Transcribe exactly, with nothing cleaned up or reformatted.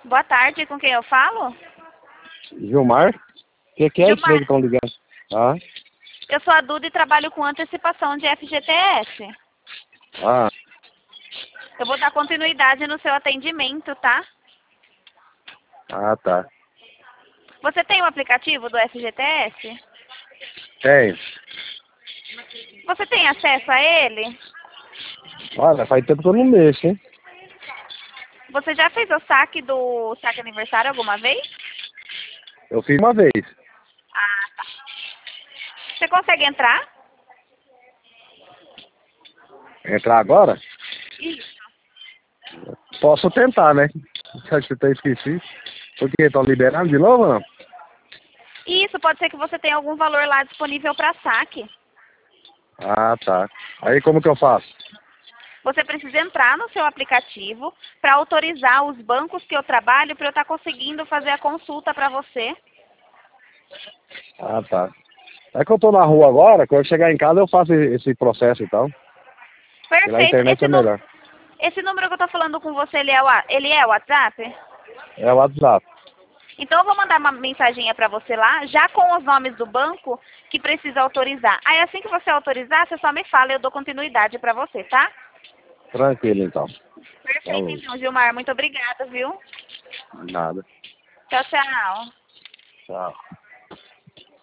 Boa tarde, com quem eu falo? Gilmar? O que, que é isso aí que estão ligando? Ah, Eu sou a Duda e trabalho com antecipação de F G T S. ah, Eu vou dar continuidade no seu atendimento, tá? ah, tá. Você tem o aplicativo do F G T S? Tem. Você tem acesso a ele? Olha, faz tempo que eu não mexo, hein? Você já fez o saque do saque aniversário alguma vez? Eu fiz uma vez. Ah, tá. Você consegue entrar? Entrar agora? Isso. Posso tentar, né? Acho que eu até esqueci. Por quê? Estão liberando de novo ou não? Isso, pode ser que você tenha algum valor lá disponível para saque. Ah, tá. Aí como que eu faço? Você precisa entrar no seu aplicativo para autorizar os bancos que eu trabalho para eu estar conseguindo fazer a consulta para você. Ah, tá. É que eu tô na rua agora, quando eu chegar em casa eu faço esse processo e tal. Pela Perfeito. internet Esse, é nu- melhor. esse número que eu estou falando com você, ele é, o, ele é o WhatsApp? É o WhatsApp. Então eu vou mandar uma mensaginha para você lá, já com os nomes do banco que precisa autorizar. Aí assim que você autorizar, você só me fala e eu dou continuidade para você, tá? Tranquilo então. Perfeito Falou. então, Gilmar. Muito obrigada, viu? Nada. Tchau, tchau. Tchau.